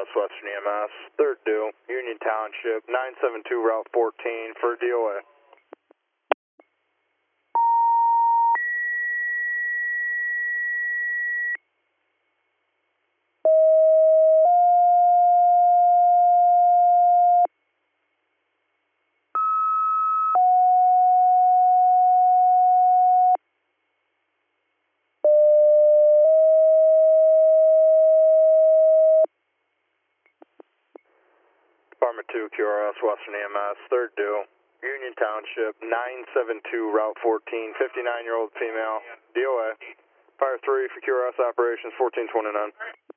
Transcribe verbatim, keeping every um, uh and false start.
Western E M S, third due, Union Township, nine seven two Route fourteen for D O A. Department two Q R S Western E M S, third due, Union Township, nine seven two Route fourteen, fifty-nine year old female, D O A. Fire three for Q R S operations, fourteen twenty-nine.